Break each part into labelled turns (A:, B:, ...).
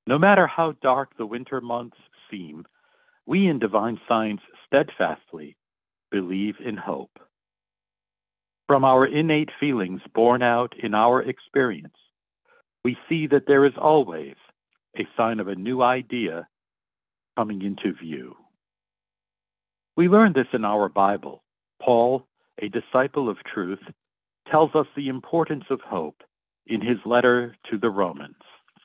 A: No matter how dark the winter months seem, we in divine science steadfastly believe in hope. From our innate feelings borne out in our experience, we see that there is always a sign of a new idea coming into view. We learn this in our Bible. Paul, a disciple of truth, tells us the importance of hope in his letter to the Romans.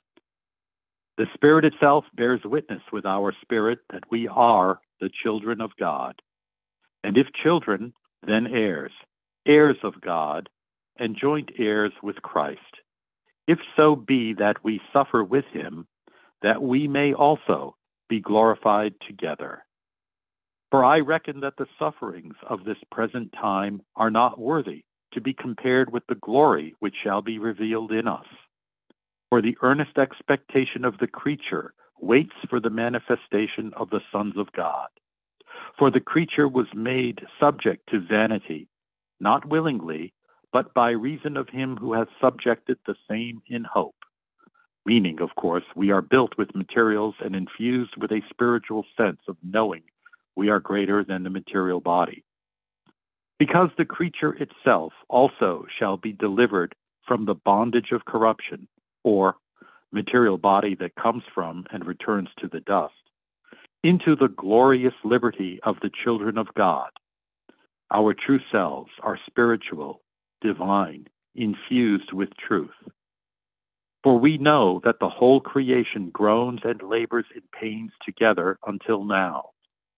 A: The Spirit itself bears witness with our spirit that we are the children of God. And if children, then heirs, heirs of God, and joint heirs with Christ. If so be that we suffer with him, that we may also be glorified together. For I reckon that the sufferings of this present time are not worthy to be compared with the glory which shall be revealed in us. For the earnest expectation of the creature waits for the manifestation of the sons of God. For the creature was made subject to vanity, not willingly, but by reason of him who hath subjected the same in hope. Meaning, of course, we are built with materials and infused with a spiritual sense of knowing we are greater than the material body. Because the creature itself also shall be delivered from the bondage of corruption, or material body that comes from and returns to the dust, into the glorious liberty of the children of God. Our true selves are spiritual, divine, infused with truth. For we know that the whole creation groans and labors in pains together until now.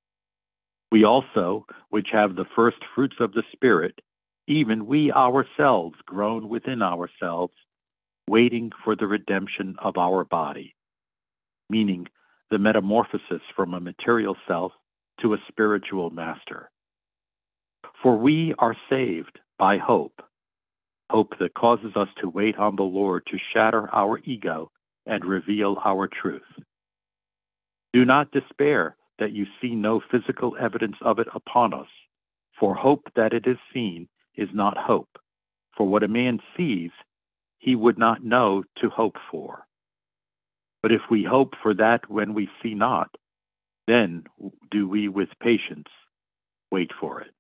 A: We also, which have the first fruits of the Spirit, even we ourselves groan within ourselves, waiting for the redemption of our body, meaning the metamorphosis from a material self to a spiritual master. For we are saved by hope, hope that causes us to wait on the Lord to shatter our ego and reveal our truth. Do not despair that you see no physical evidence of it upon us, for hope that it is seen is not hope. For what a man sees, he would not know to hope for. But if we hope for that when we see not, then do we with patience wait for it.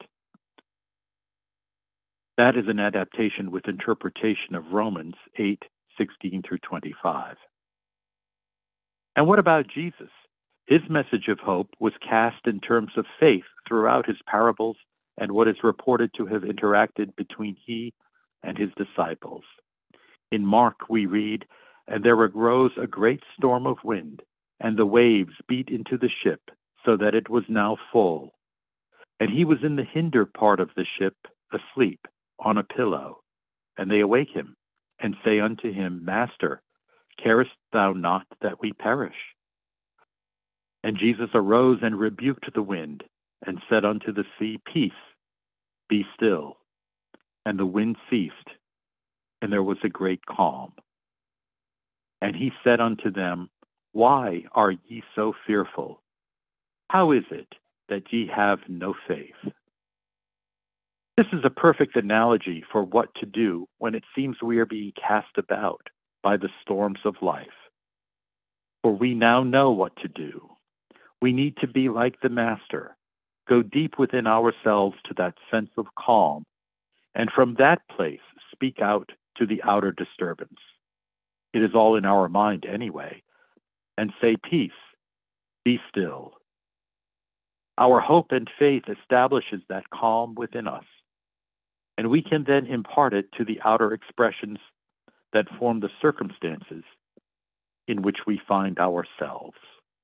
A: That is an adaptation with interpretation of Romans 8:16 through 25. And what about Jesus? His message of hope was cast in terms of faith throughout his parables and what is reported to have interacted between he and his disciples. In Mark, we read, "And there arose a great storm of wind, and the waves beat into the ship, so that it was now full. And he was in the hinder part of the ship, asleep, on a pillow. And they awake him, and say unto him, Master, carest thou not that we perish? And Jesus arose and rebuked the wind, and said unto the sea, Peace, be still. And the wind ceased, and there was a great calm. And he said unto them, Why are ye so fearful? How is it that ye have no faith?" This is a perfect analogy for what to do when it seems we are being cast about by the storms of life. For we now know what to do. We need to be like the Master, go deep within ourselves to that sense of calm, and from that place speak out to the outer disturbance. It is all in our mind anyway, and say, Peace, be still. Our hope and faith establishes that calm within us, and we can then impart it to the outer expressions that form the circumstances in which we find ourselves.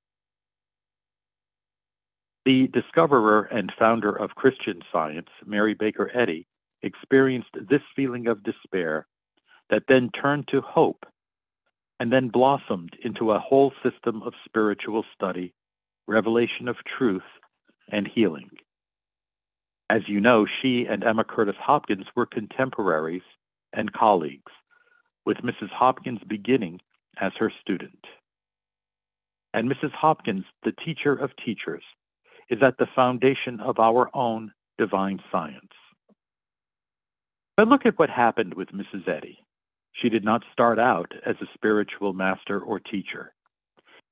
A: The discoverer and founder of Christian Science, Mary Baker Eddy, experienced this feeling of despair that then turned to hope and then blossomed into a whole system of spiritual study, revelation of truth, and healing. As you know, she and Emma Curtis Hopkins were contemporaries and colleagues, with Mrs. Hopkins beginning as her student. And Mrs. Hopkins, the teacher of teachers, is at the foundation of our own divine science. But look at what happened with Mrs. Eddy. She did not start out as a spiritual master or teacher.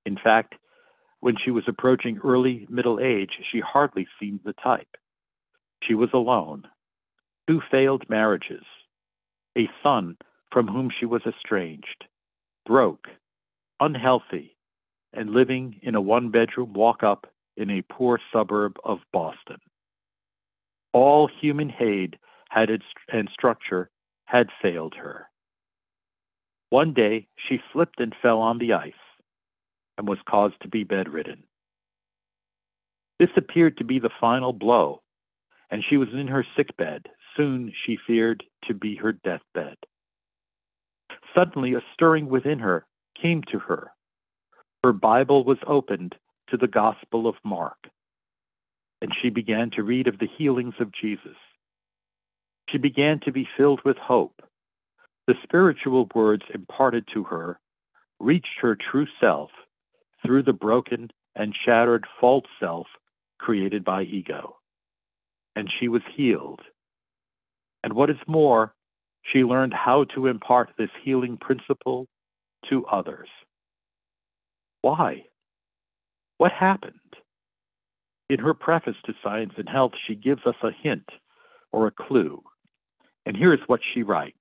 A: In fact, when she was approaching early middle age, she hardly seemed the type. She was alone, 2 failed marriages, a son from whom she was estranged, broke, unhealthy, and living in a 1-bedroom walk-up in a poor suburb of Boston. All human aid and structure had failed her. One day she slipped and fell on the ice and was caused to be bedridden. This appeared to be the final blow, and she was in her sickbed. Soon she feared to be her deathbed. Suddenly a stirring within her came to her. Her Bible was opened to the Gospel of Mark, and she began to read of the healings of Jesus. She began to be filled with hope. The spiritual words imparted to her reached her true self through the broken and shattered false self created by ego. And she was healed. And what is more, she learned how to impart this healing principle to others. Why? What happened? In her preface to Science and Health, she gives us a hint or a clue. And here is what she writes.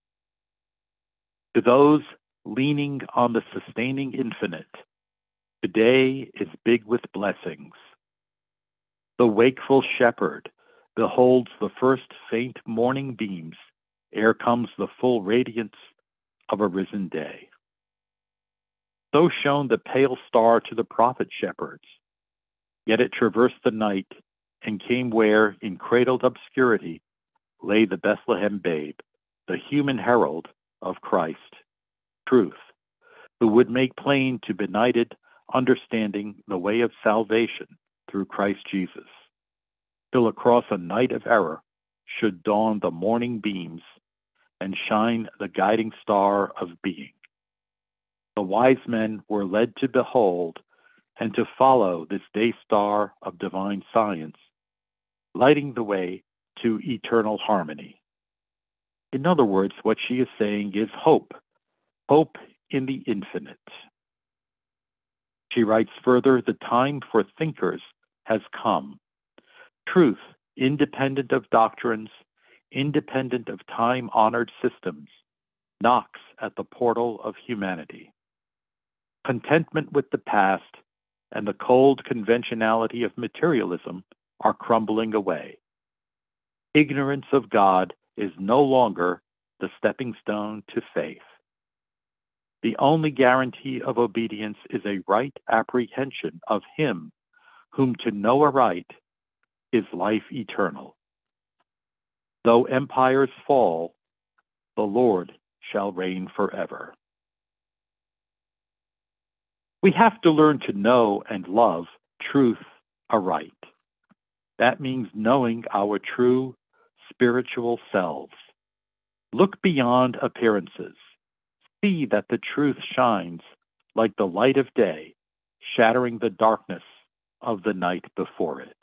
A: To those leaning on the sustaining infinite, today is big with blessings. The wakeful shepherd beholds the first faint morning beams ere comes the full radiance of a risen day. So shone the pale star to the prophet shepherds, yet it traversed the night and came where, in cradled obscurity, lay the Bethlehem babe, the human herald of Christ, truth, who would make plain to benighted understanding the way of salvation through Christ Jesus, till across a night of error should dawn the morning beams and shine the guiding star of being. The wise men were led to behold and to follow this day star of divine science, lighting the way to eternal harmony. In other words, what she is saying is hope, hope in the infinite. She writes further, the time for thinkers has come. Truth, independent of doctrines, independent of time-honored systems, knocks at the portal of humanity. Contentment with the past and the cold conventionality of materialism are crumbling away. Ignorance of God is no longer the stepping stone to faith. The only guarantee of obedience is a right apprehension of Him whom to know aright is life eternal. Though empires fall, the Lord shall reign forever. We have to learn to know and love truth aright. That means knowing our true spiritual selves. Look beyond appearances. See that the truth shines like the light of day, shattering the darkness of the night before it.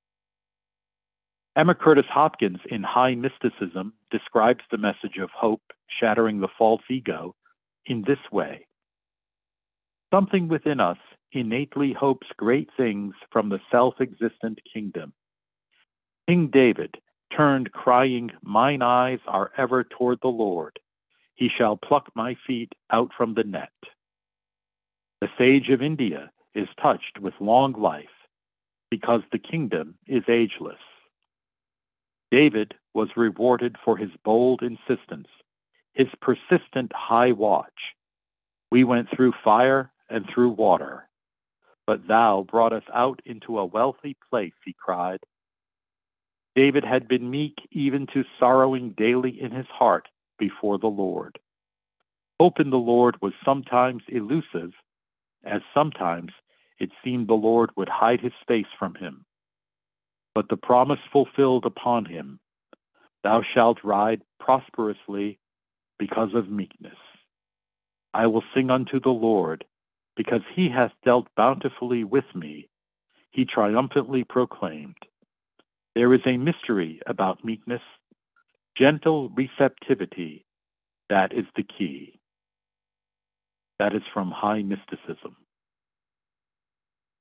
A: Emma Curtis Hopkins in High Mysticism describes the message of hope shattering the false ego in this way. Something within us innately hopes great things from the self-existent kingdom. King David turned crying, "Mine eyes are ever toward the Lord. He shall pluck my feet out from the net." The sage of India is touched with long life because the kingdom is ageless. David was rewarded for his bold insistence, his persistent high watch. We went through fire and through water, but thou brought us out into a wealthy place, he cried. David had been meek even to sorrowing daily in his heart before the Lord. Hope in the Lord was sometimes elusive, as sometimes it seemed the Lord would hide his face from him. But the promise fulfilled upon him, thou shalt ride prosperously because of meekness. I will sing unto the Lord, because he hath dealt bountifully with me, he triumphantly proclaimed. There is a mystery about meekness, gentle receptivity, that is the key. That is from High Mysticism.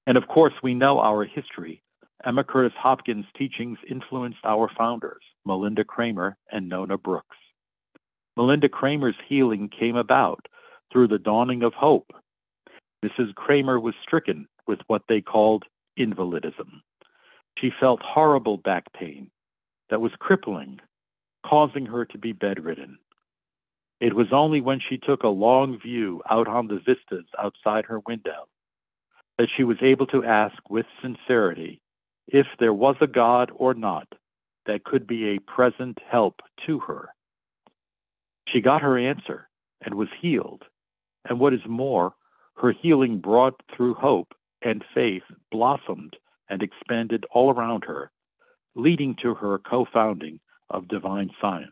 A: And of course, we know our history. Emma Curtis Hopkins' teachings influenced our founders, Melinda Kramer and Nona Brooks. Melinda Kramer's healing came about through the dawning of hope. Mrs. Kramer was stricken with what they called invalidism. She felt horrible back pain that was crippling, causing her to be bedridden. It was only when she took a long view out on the vistas outside her window that she was able to ask with sincerity if there was a God or not that could be a present help to her. She got her answer and was healed. And what is more, her healing brought through hope and faith blossomed and expanded all around her, leading to her co-founding of Divine Science.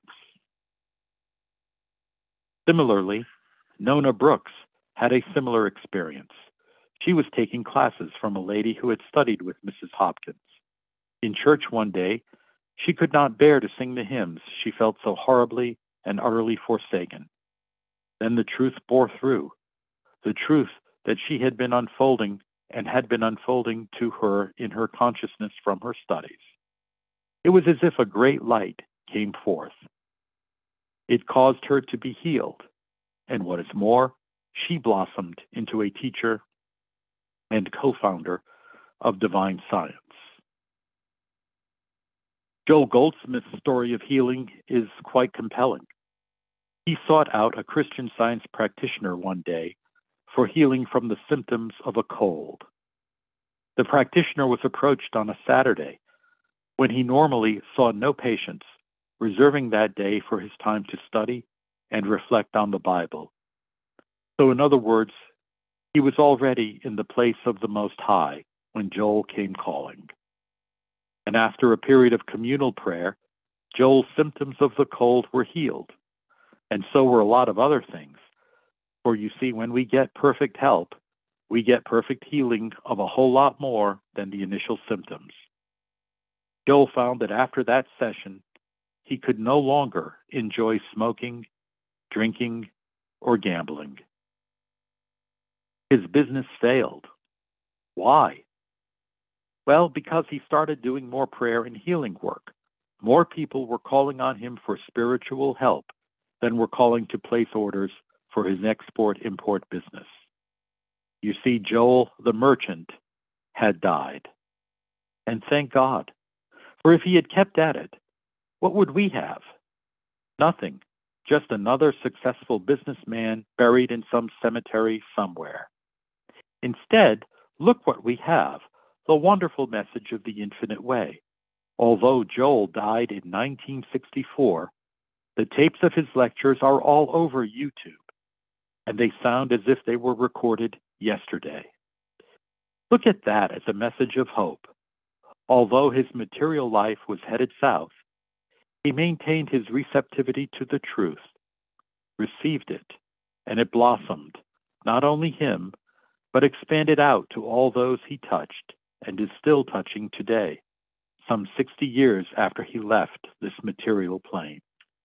A: Similarly, Nona Brooks had a similar experience. She was taking classes from a lady who had studied with Mrs. Hopkins. In church one day, she could not bear to sing the hymns she felt so horribly and utterly forsaken. Then the truth bore through, the truth that she had been unfolding and had been unfolding to her in her consciousness from her studies. It was as if a great light came forth. It caused her to be healed, and what is more, she blossomed into a teacher and co-founder of Divine Science. Joel Goldsmith's story of healing is quite compelling. He sought out a Christian Science practitioner one day for healing from the symptoms of a cold. The practitioner was approached on a Saturday when he normally saw no patients, reserving that day for his time to study and reflect on the Bible. So in other words, he was already in the place of the Most High when Joel came calling. And after a period of communal prayer, Joel's symptoms of the cold were healed. And so were a lot of other things. For you see, when we get perfect help, we get perfect healing of a whole lot more than the initial symptoms. Joel found that after that session, he could no longer enjoy smoking, drinking, or gambling. His business failed. Why? Well, because he started doing more prayer and healing work. More people were calling on him for spiritual help than were calling to place orders for his export-import business. You see, Joel, the merchant, had died. And thank God. For if he had kept at it, what would we have? Nothing. Just another successful businessman buried in some cemetery somewhere. Instead, look what we have, the wonderful message of the infinite way. Although Joel died in 1964, the tapes of his lectures are all over YouTube, and they sound as if they were recorded yesterday. Look at that as a message of hope. Although his material life was headed south, he maintained his receptivity to the truth, received it, and it blossomed, not only him, but expanded out to all those he touched and is still touching today, some 60 years after he left this material plane.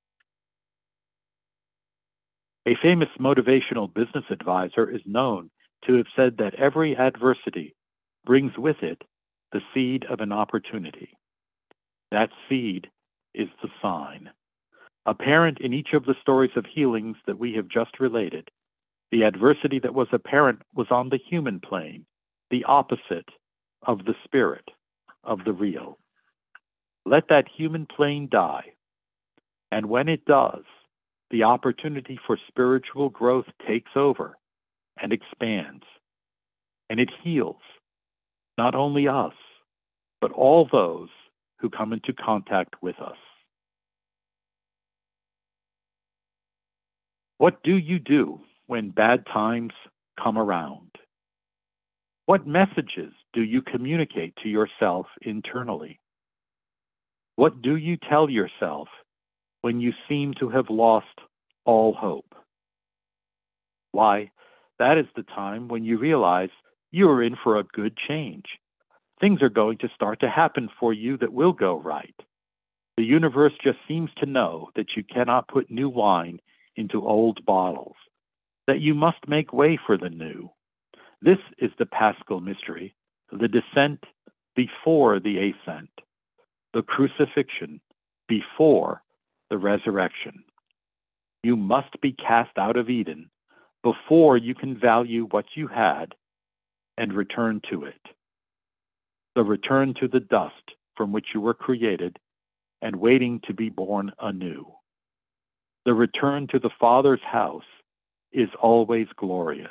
A: A famous motivational business advisor is known to have said that every adversity brings with it the seed of an opportunity. That seed is the sign. Apparent in each of the stories of healings that we have just related, the adversity that was apparent was on the human plane, the opposite of the spirit, of the real. Let that human plane die, and when it does, the opportunity for spiritual growth takes over and expands, and it heals not only us, but all those who come into contact with us. What do you do when bad times come around? What messages do you communicate to yourself internally? What do you tell yourself when you seem to have lost all hope? Why, that is the time when you realize you are in for a good change. Things are going to start to happen for you that will go right. The universe just seems to know that you cannot put new wine into old bottles, that you must make way for the new. This is the Paschal mystery the descent before the ascent, the crucifixion before the resurrection. You must be cast out of Eden before you can value what you had and return to it. The return to the dust from which you were created and waiting to be born anew. The return to the Father's house is always glorious.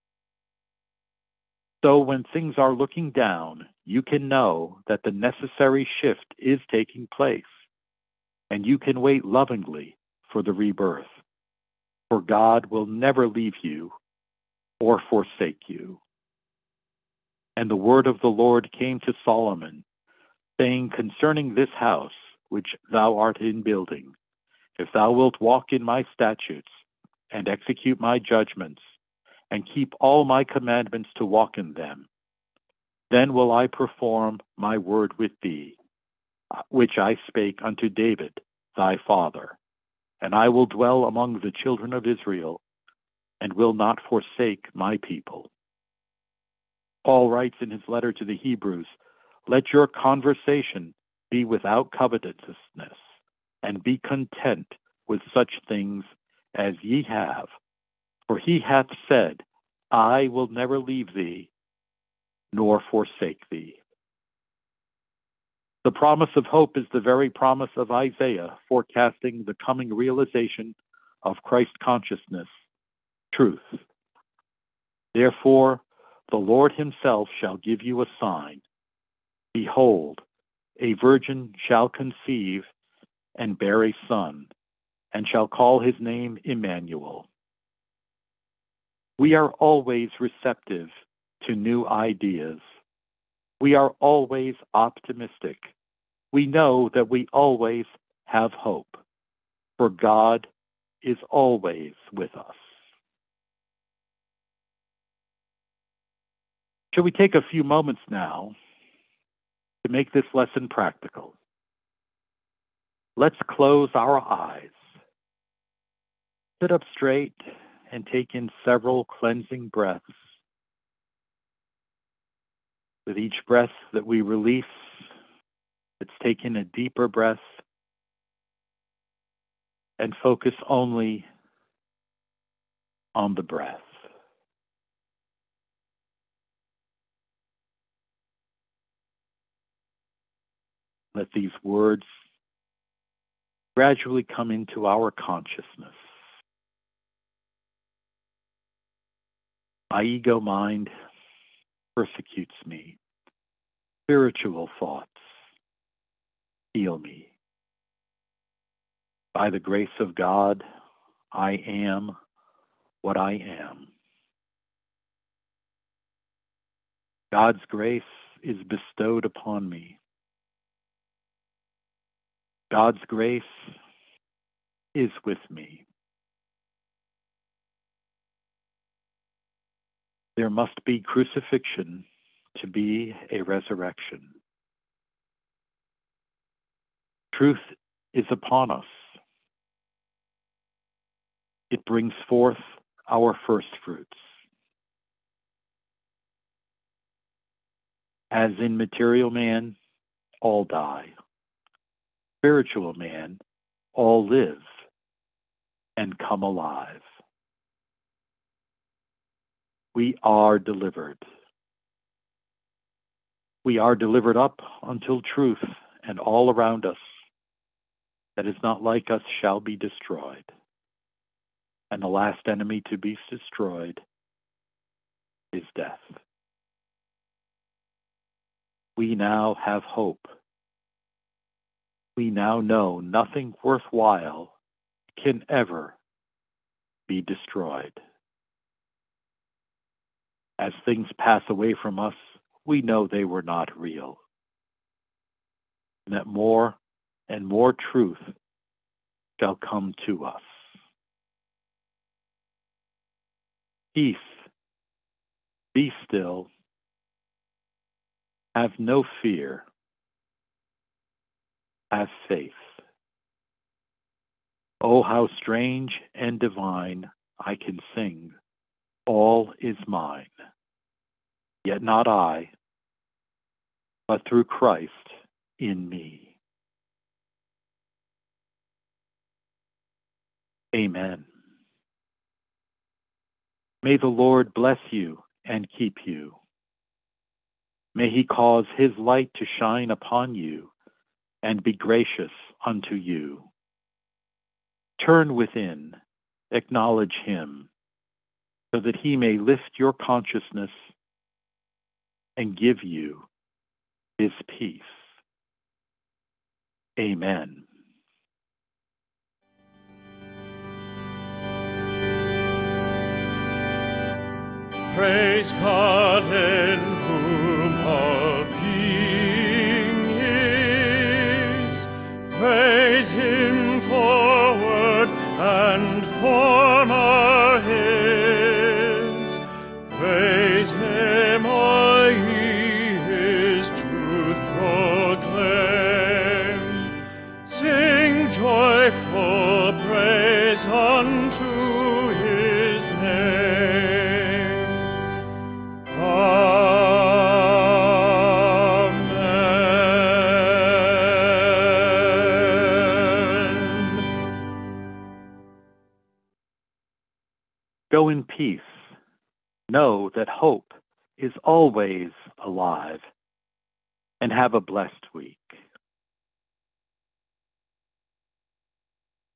A: So when things are looking down, you can know that the necessary shift is taking place, and you can wait lovingly for the rebirth. For God will never leave you or forsake you. And the word of the Lord came to Solomon, saying concerning this house which thou art in building, if thou wilt walk in my statutes, and execute my judgments, and keep all my commandments to walk in them, then will I perform my word with thee, which I spake unto David thy father, and I will dwell among the children of Israel, and will not forsake my people. Paul writes in his letter to the Hebrews, let your conversation be without covetousness, and be content with such things as ye have. For he hath said, I will never leave thee, nor forsake thee. The promise of hope is the very promise of Isaiah, forecasting the coming realization of Christ consciousness, truth. Therefore, the Lord himself shall give you a sign. Behold, a virgin shall conceive and bear a son, and shall call his name Emmanuel. We are always receptive to new ideas. We are always optimistic. We know that we always have hope, for God is always with us. Shall we take a few moments now to make this lesson practical? Let's close our eyes, sit up straight, and take in several cleansing breaths. With each breath that we release, let's take in a deeper breath and focus only on the breath. Let these words gradually come into our consciousness. My ego mind persecutes me. Spiritual thoughts heal me. By the grace of God, I am what I am. God's grace is bestowed upon me. God's grace is with me. There must be crucifixion to be a resurrection. Truth is upon us. It brings forth our first fruits. As in material man, all die. Spiritual man, all live and come alive. We are delivered. We are delivered up until truth and all around us that is not like us shall be destroyed. And the last enemy to be destroyed is death. We now have hope. We now know nothing worthwhile can ever be destroyed. As things pass away from us, we know they were not real, and that more and more truth shall come to us. Peace, be still, have no fear, have faith. Oh, how strange and divine I can sing, all is mine. Yet not I, but through Christ in me. Amen. May the Lord bless you and keep you. May he cause his light to shine upon you and be gracious unto you. Turn within, acknowledge him, so that he may lift your consciousness and give you his peace. Amen.
B: Praise God in whom all being is. Praise him, for word and form are his. Praise him, all ye his truth proclaim. Sing joyful praise unto his name.
A: Go in peace. Know that hope is always alive, and have a blessed week.